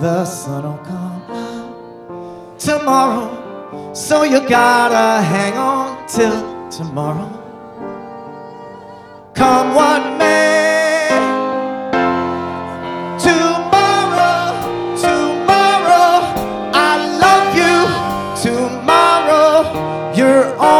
the sun will come out tomorrow. So you gotta hang on till tomorrow. Come what may, tomorrow, tomorrow, I love you. Tomorrow, you're on